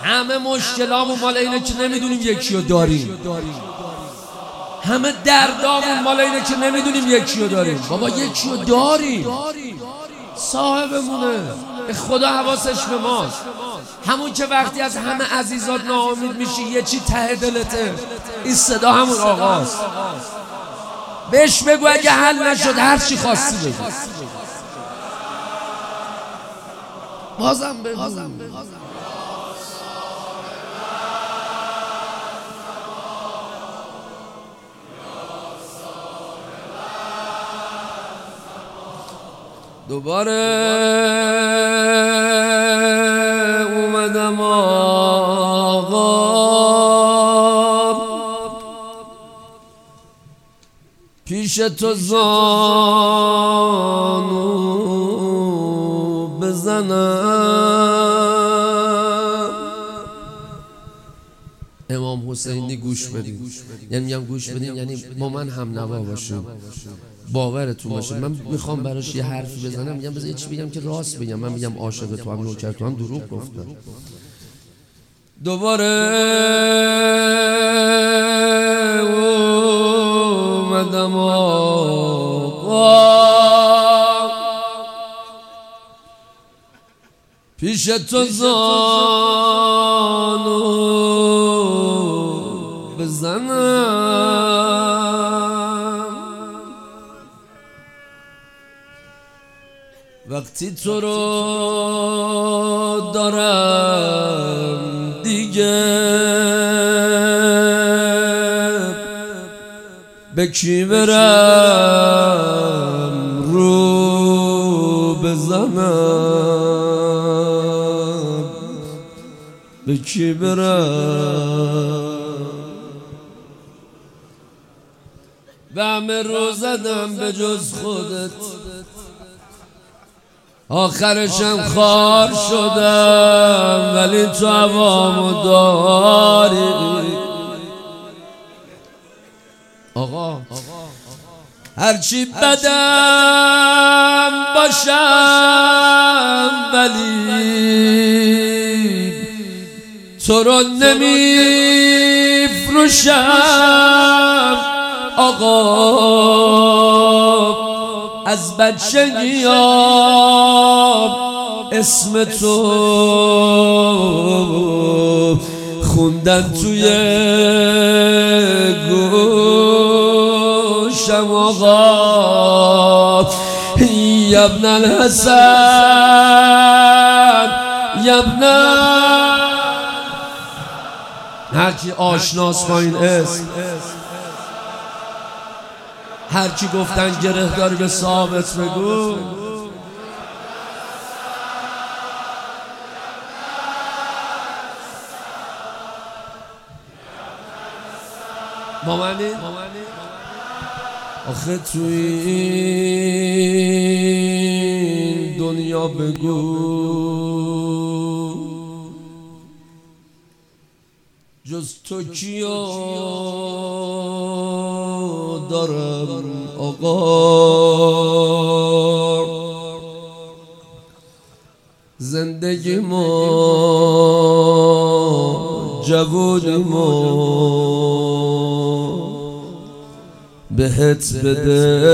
همه مشکلامون مال اینه که نمیدونیم یکی رو داریم، همه دردامون مال اینه که نمیدونیم یکی رو داریم. بابا یکی رو داریم، صاحبمونه، خدا حواسش به ماست. همون که وقتی از همه عزیزات ناامید میشی یه چی ته دلته، این صدا همون آقاست. بهش بگو اگه حل نشد هر چی خواستی بگو، بازم بگو. دوباره اومدم آقا پیش تو زانو بزنم. امام حسینی گوش بدین، یعنی میگم گوش بدین یعنی با من هم نوا باشین، باورتون باشه. من میخوام براش یه حرفی بزنم، میگم بذار یه چی بگم که راست بگم. من میگم عاشق تو هم نوکر تو هم دروغ گفتم. دوباره اومدم آقا پیش تو زانو بزنم. وقتی تو رو دارم دیگه به کی برم رو بزنم، به کی برم؟ به همه رو زدم به جز خودت، آخرشم خار شدم ولی تو هوامو داری. آقا هرچی بدم باشم ولی تو رو نمیفروشم. آقا از بچگیام اسم تو خوندن توی گوشم. آقا یا ابن الحسن یا ابن، هرکی آشناس با این اسم، هرکی گفتن گره داری به ثابت بگو. با منی؟ آخه توی این دنیا بگو جز تو کیو دارم آقا؟ زندگی ما جوونی ما بهت بده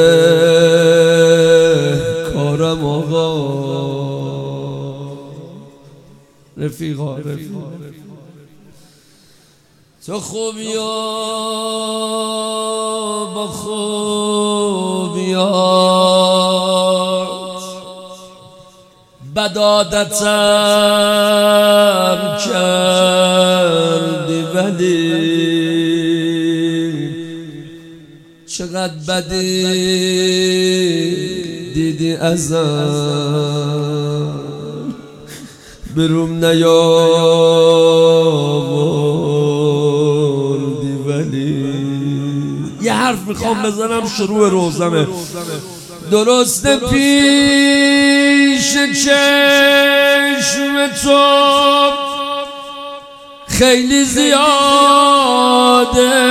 کارم آقا. رفیقا تو خوبیا با خوبیات بد عادتم کردی ولی چقدر بدی دیدی ازم بروم نیاوردی. ولی یه حرف میخوام بزنم شروع روزمه. درسته پیش چشم تو خیلی زیاده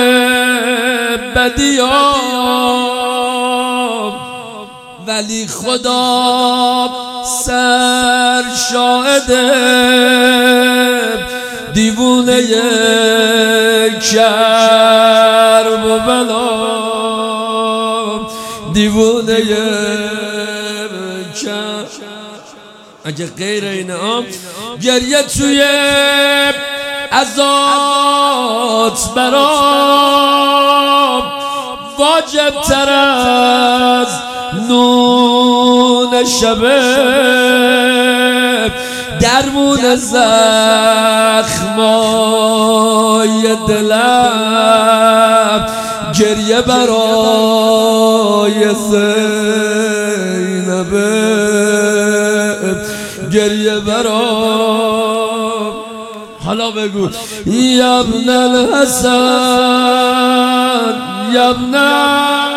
بدیام، ولی خدا سر شاهده دیوونه کرب و بلا، دیوونه کرب. اگه غیر اینه گریه توی ازات برام واجب تر از نون شبه، درمون زخمای دلم گریه برای زینبه، گریه برای. حالا بگو یا ابن الحسن یا ابن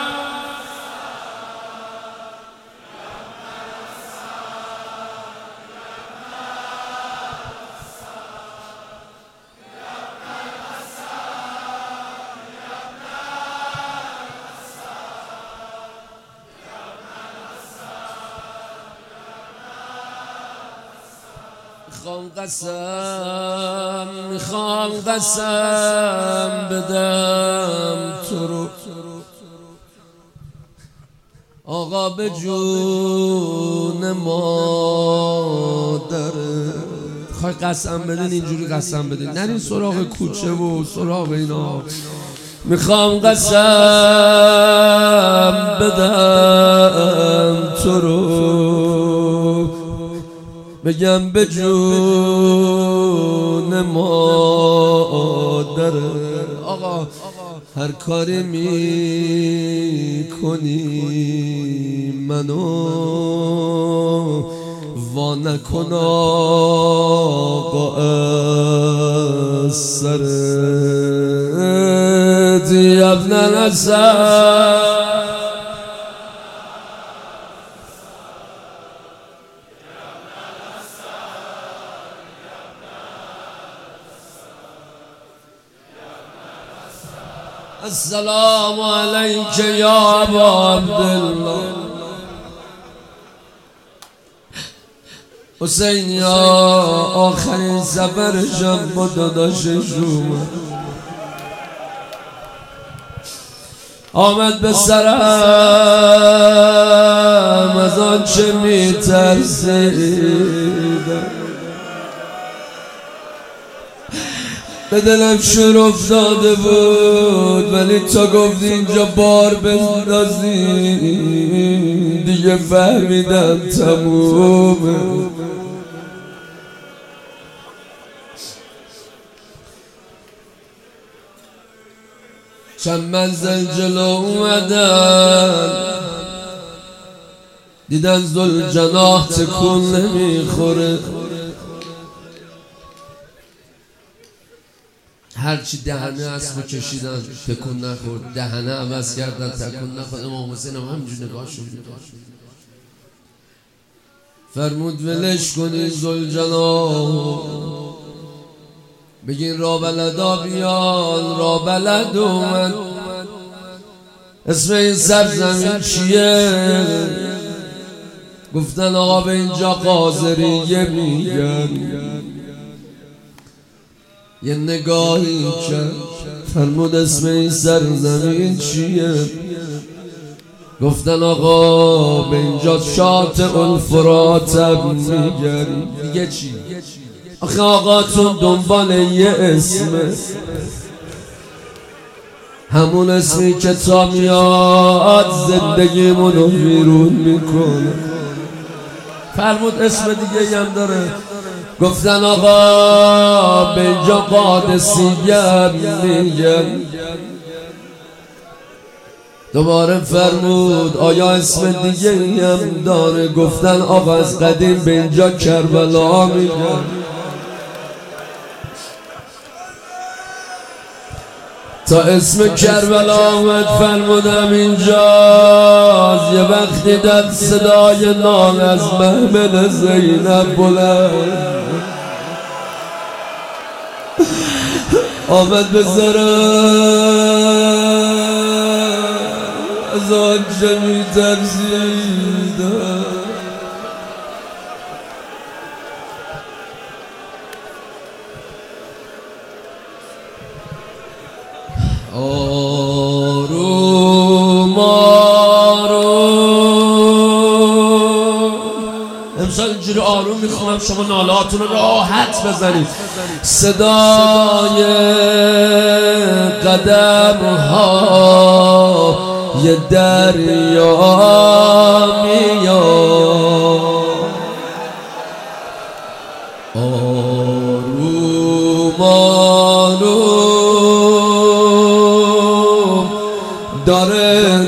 میخوام قسم بدم تو رو آقا به جون مادر. خواهی قسم بدین اینجوری قسم بدین، نرین سراغ کوچه و سراغ اینا. میخوام قسم بدم تو رو بگم به جون مادر. آقا هر کاری میکنی منو وا نکن آقا از سرت یا ابن الحسن. السلام علیک یا ابا عبدالله. حسین یا آخرین سفرشم با داداشش آمد به سرم از آنچه میترسیدم، به دلم شور افتاده بود، ولی تا گفتی اینجا بار بندازی دیگه فهمیدم تمومه. چند منزل جلو اومدن دیدن ذوالجناح تکون نمیخوره، هرچی دهنه اسمو کشیدن تکون نخورد، دهنه عوض کردن تکون نخورد. امام حسین هم همینجور نگاهشون میداشت. فرمود ولش کنین ذوالجناح، بگین را بلدا بیان. را بلد اومد. اسم این سرزمین چیه؟ گفتن آقا به اینجا قاضریه میگن. یه نگاهی کرد فرمود اسم این سرزمین چیه؟ گفتن آقا به اینجا شاطئ الفرات میگن. دیگه چی؟ آخه آقاتون دنبال یه اسمه، همون اسمی که تا میاد زندگیمونو ویرون میکنه. فرمود اسم دیگه هم داره. گفتن آقا به اینجا قادسیه میگن. دوباره فرمود آیا اسم دیگه هم داره؟ گفتن آقا از قدیم به اینجا کربلا میگن. تا اسم کربلا آمد فرمودم اینجاست. یه وقتی داد صدای نان از محمل زینب بلند آمد به سرم از آنچه می‌ترسیدم. آروم آروم. امسال اینجوری آروم میخونم شما نالهاتون رو راحت بزنید. صدای قدم ها یه دریا میاد. آروم آروم داره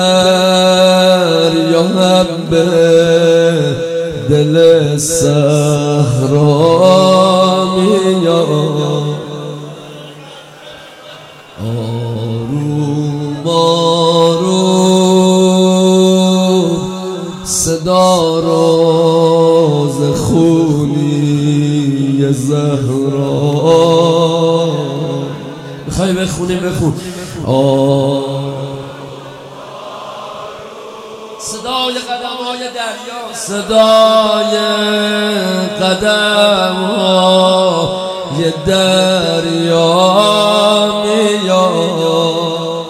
دریا هم به دل صحرا میاد. آروم آروم صدا راز خونی زهرا. میخوای بخونی بخون. صدای قدم‌های دریا، صدای قدم‌های دریا میاد.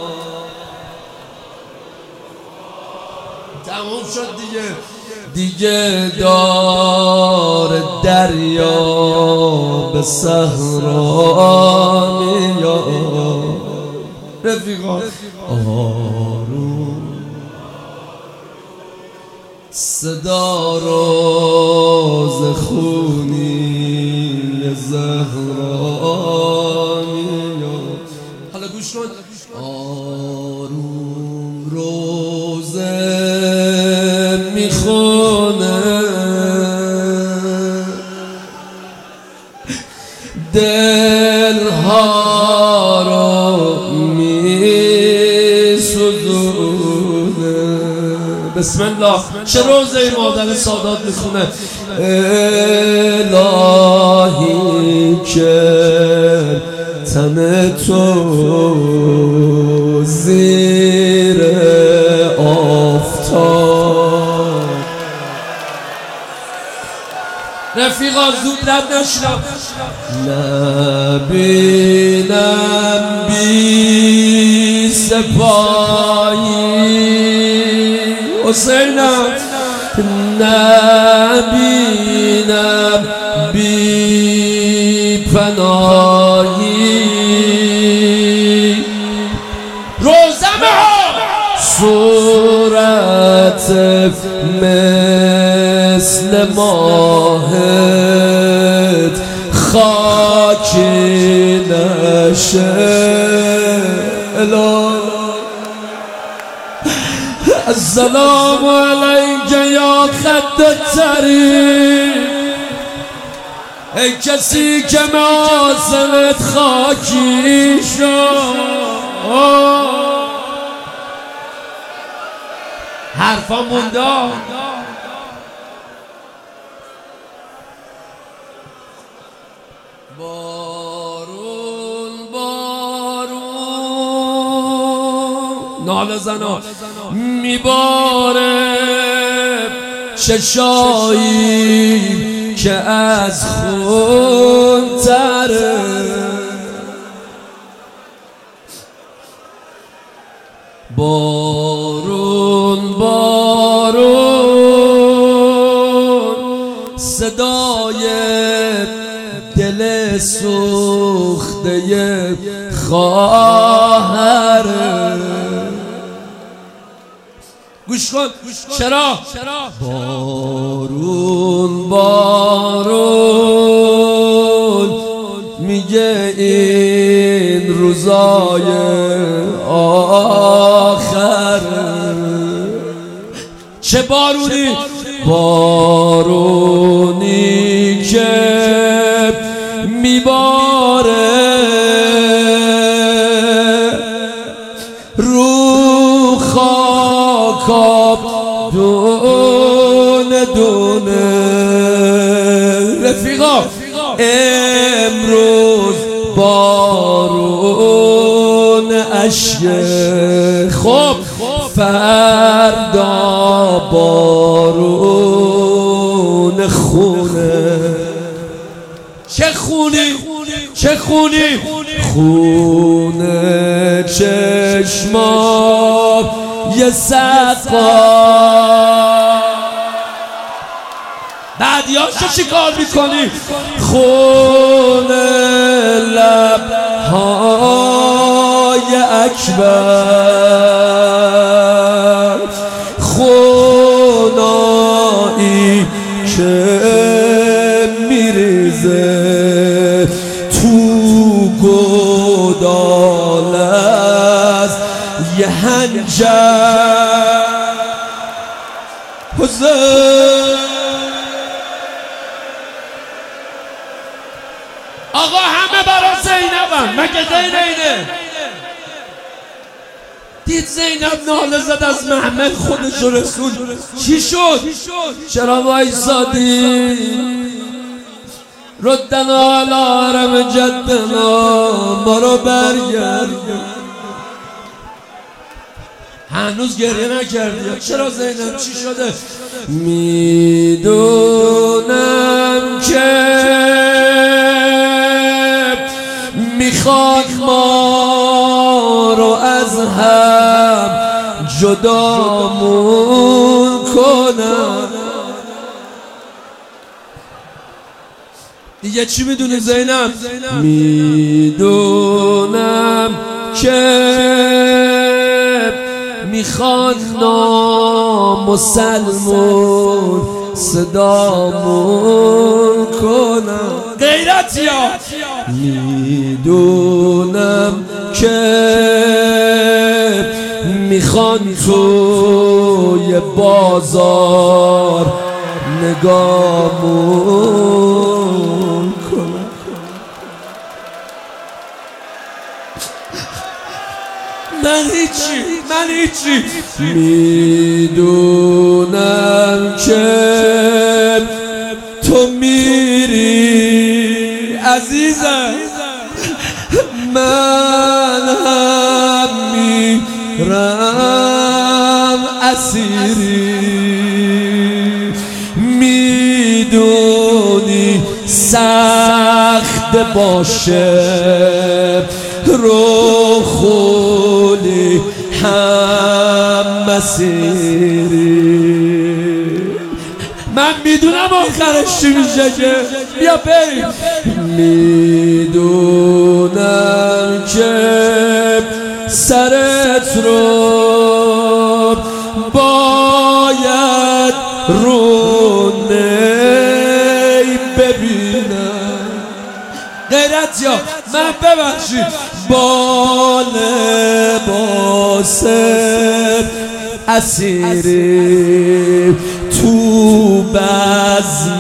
تموم شد دیگه دار دریا به صحرا میاد. رفیقا آروم صدا راز خونی زهرا میاد. حالا گوش کن. آروم روزه میخونه دلها رو میسوزونه. بسم الله. چه روزه مادر سادات میخونه. الهی که تن تو زیر آفتاب. رفیقا زود لب نشنم. نبینم بی سپایی حسینم. نبینم بی پناهی. روزمه ها صورت مثل ماهت خاکی نشه. السلام علیک یا خد طریق. ای کسی که محاسنت خاکی شد. حرفا مونده. بارون بارون ناله زنا میباره چشایی که از خون تره. بارون بارون صدای دل سوخته خواهر. گوش کن. چرا؟ بارون بارون میگه این روزای آخر. چه بارونی؟ بارونی که میباره رو خاکاب دونه دونه. رفیقا امروز بارون اشک خوب، فردا بارون خونه. چه خونی؟ چه خونی؟ خون چشمام یه سقا بعدیاشو چی کار میکنی؟ خون لبهای اکبر خونایی که میریزه تو گودال از یه هنجر حسین. آقا همه برا زینبن، مگه غیر اینه؟ دید زینب ناله زد از محمد خودشو رسول، چی شد؟ چرا وایسادی؟ ردنا علی حرم جدنا، ما رو برگرد. هنوز گریه نکردی؟ چرا زینب چی شده؟ میدونم که میخواد ما رو از هم جدامون کنن. دیگه چی میدونی زینب؟ میدونم که میخواد نامسلمون صدامون کنن. غیرتیا میدونم که میخوان توی بازار نگامون کنن. من هیچی میدونم که تو میری عزیزم، من هم میرم اسیری. میدونی سخت باشه رو خولی هم مسیری. من میدونم آخرش چی میشه که بیا بریم. میدونم که سرت رو باید رو نی ببینم. غیرتیا من ببخشید با لباس اسیری تو بزم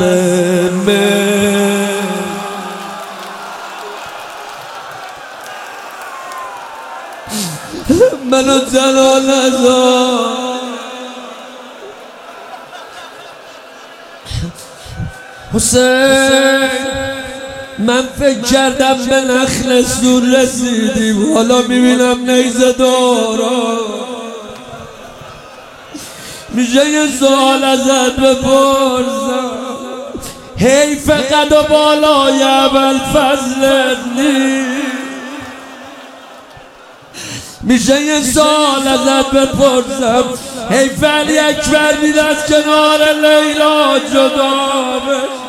منو تنها نذار. حسین من فکر کردم به نخل سور رسیدیم، حالا میبینم نیزه دارا. میشه یه سوال ازت بپرسم؟ حیف قد و بالای ابوالفضلت نیست؟ میشه یه سوال ازت بپرسم؟ حیف علی اکبر دید از کنار لیلا جدا بشه؟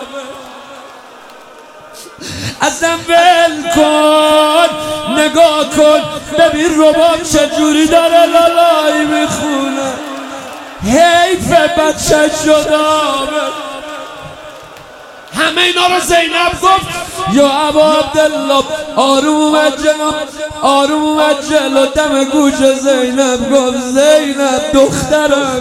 ازم ول کن، نگاه کن ببین رباب چجوری داره لالایی میخونه. حیف بچه جدا بشه. همه اینا رو زینب گفت. یا ابا عبدالله آروم اومد جلو، آروم اومد جلو. دم گوش زینب گفت زینب دخترم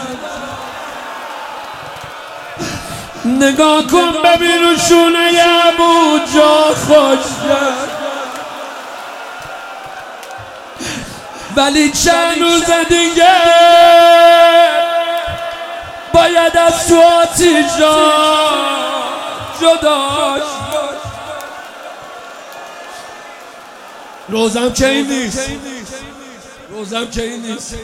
نگاه کن ببین رو شونه ابو جا خوش کرد، ولی چند روز دیگه باید از تو آتیشا جداش. روزم که این نیست، روزم که این نیست.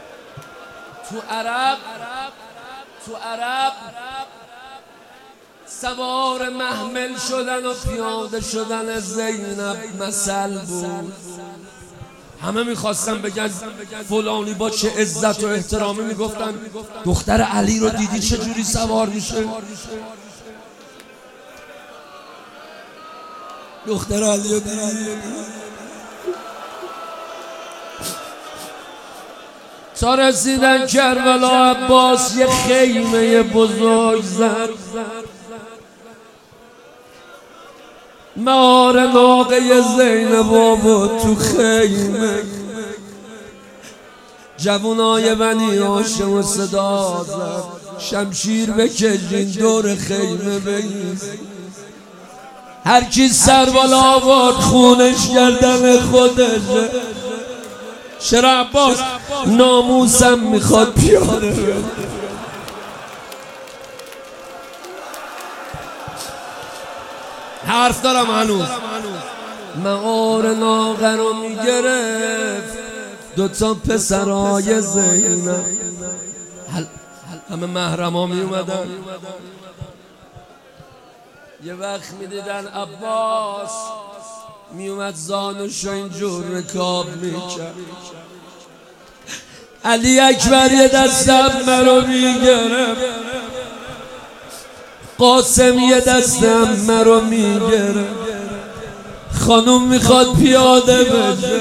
تو عرب سوار محمل شدن و پیاده شدن زینب مثل بود. همه میخواستن بگن فلانی با چه عزت و احترامی، میگفتن دختر علی رو دیدی چجوری سوار میشه؟ دختر علی رو دیدی؟ تا رسیدن کربلا عباس یه خیمه بزرگ زد، مهار ناقه زینب آورد تو خیمه. جوانای بنی هاشم صدا زد شمشیر بکشین دور خیمه بایستید. هر کی سر بالا آورد خونش گردن خودشه. چرا عباس؟ ناموسم میخواد پیاده بره. حرف دارم هنوز. مهار ناقه رو میگرفت دوتا پسرای زینب، همه محرما میومدن. یه وقت میدیدن عباس میومد زانوشو اینجور رکاب میکرد. علی اکبر یه دستم مرو میگرفت، قاسم یه دستم مرو میگرفت. خانوم میخواد پیاده بشه.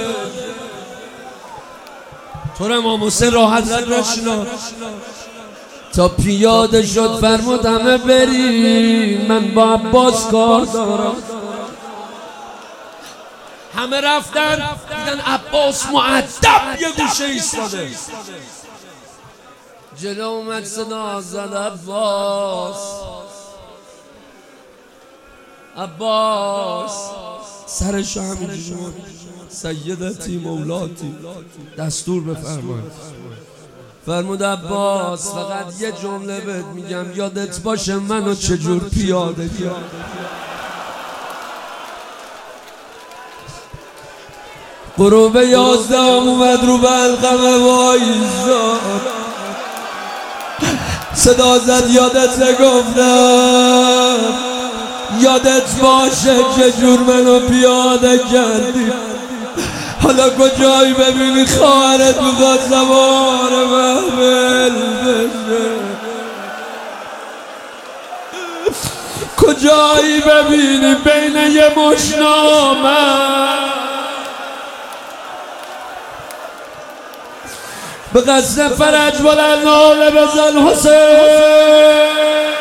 طور امام حسین راحت رد نشنا تا پیاده شد فرمود همه بریم من با عباس کار دارم. همه رفتن دیدن عباس مؤدب یه گوشه ایستاده. جلو اومد صدا زد عباس، عباس سرشو همینجور سیدتی مولاتی دستور بفرمایید. فرمود عباس فقط یه جمله بهت میگم یادت باشه منو چجور پیاده کرد. غروب 11 اومد رو بلغم وایزاد، صدا زد یادت نگفتم یادت باشه چجور منو پیاده کردی. حالا کجایی ببینی خواهرت میخواد سوار محمل بشه؟ کجایی ببینی بین یه مشنامه به قصد فرج بلند ناله بزن حسین.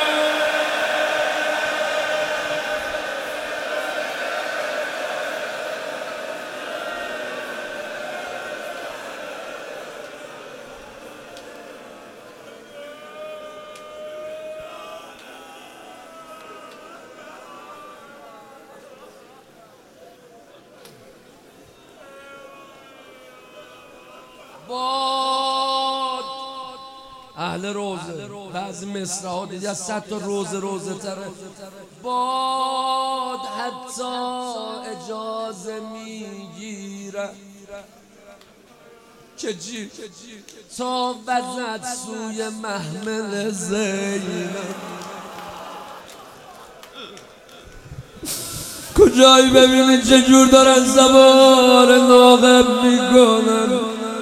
باد اهل روزه، بعضی مصرع ها دیدی از 100 تا روزه تره. باد حتی اجازه میگیره که جی تا وزد سوی محمل زینب. کجایی ببینید چجور دارن سوار ناقه میکنن.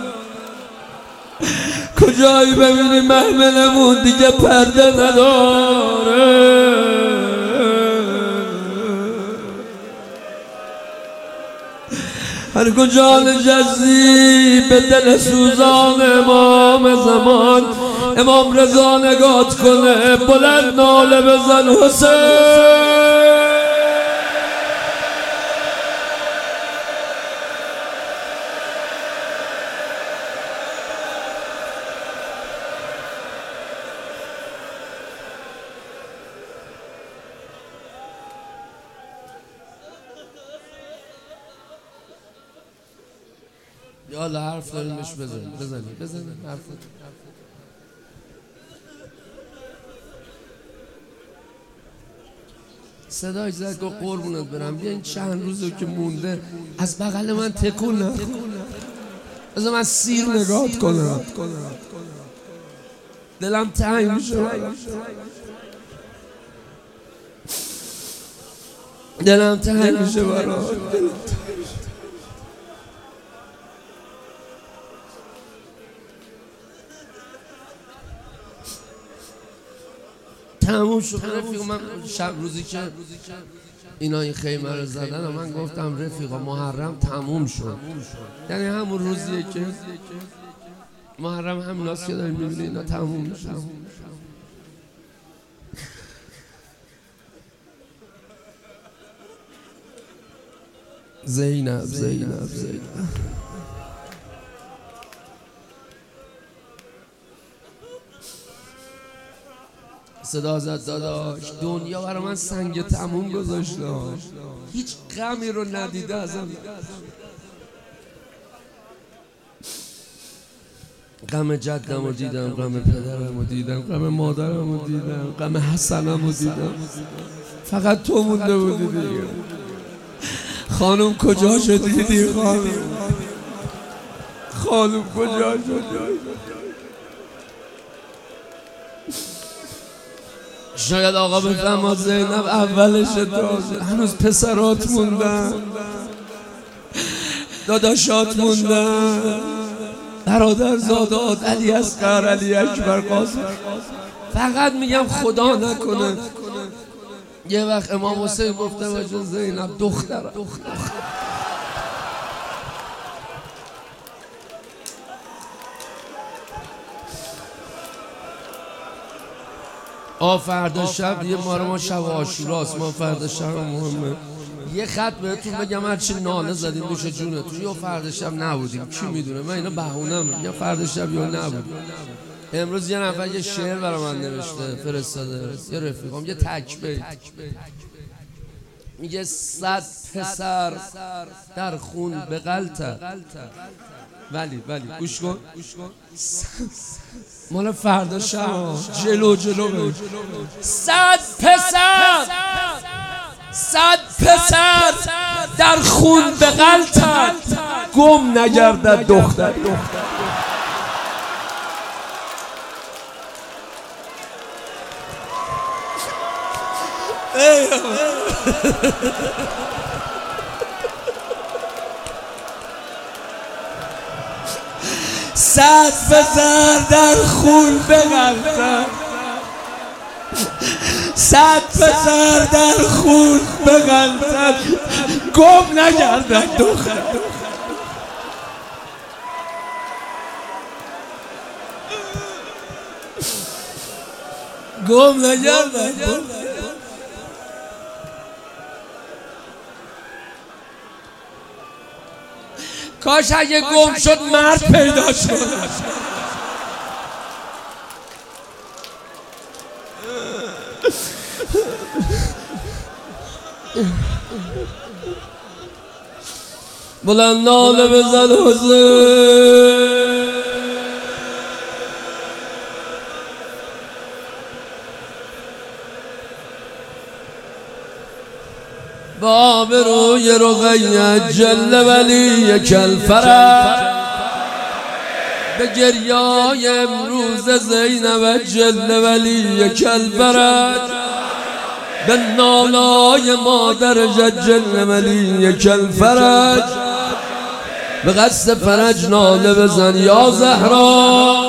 کجایی ببینی محملمون دیگه پرده نداره. هر کجا نشستی به دل سوزان امام زمان امام رضا نگات کنه بلند ناله بزن حسین. یالا حرف داریمش بزنیم حرف صداش زد گفت قربونت برم بیا این چند روزو که مونده از بغل من تکون نکن، بذار من سیر نگات کنم، دلم تنگ میشه. دلم تنگ میشه برات. تموم شد رفیق. من شب روزی که اینا این خیمه رو زدن و من گفتم رفیقا محرم تموم شد. یعنی همون روزیه که محرم همین هاست که داریم میبینی اینا تموم میشه. زینب صدا زد داداش دنیا برای من سنگ تموم گذاشته، هیچ غمی رو ندیده ازم. غم جدم رو دیدم، غم پدرم رو دیدم، غم مادرم رو دیدم، غم حسنم رو دیدم، فقط تو مونده بودی دیگه. خانم کجا شدی؟ خانم کجا شدی؟ شاید آقا بفهم زینب اولشه، تازه هنوز پسرات موندن، داداشات موندن، برادر زادات، علی اصغر، علی اکبر، قاسم. فقط میگم خدا نکنه یه وقت امام حسین گفته باشه زینب دخترم. فردا شب یه ما شب عاشوراست، ما فردا شب مهمه. یه خط بهتون بگم هرچی ناله زدیم دوش جونتون یا فردا شب نبودیم، کی میدونه؟ من اینا بهونم، یا فردا شب یا نبودیم. امروز یه نفر یه شعر برای من نوشته فرستاده، یه رفیقم، یه تک بیت میگه 100 پسر در خون به غلطه، ولی گوش کن، مال فردا شب جلو بگو. 100 پسر در خون به غلطه، گم نگردد دختر. صد پسر در خون بغلطن، 100 پسر در خون بغلطن، گم نگردد دختر. گم نگردد. کاش اگه گم شد مرد پیدا شد. بلند ناله بزن حسین، با آبروی رقیه جل ولی کلفرج، به گریای امروز زینب جل ولی کلفرج، به نالای مادر جل ولی کلفرج، به قصد فرج ناله بزن یا زهرا.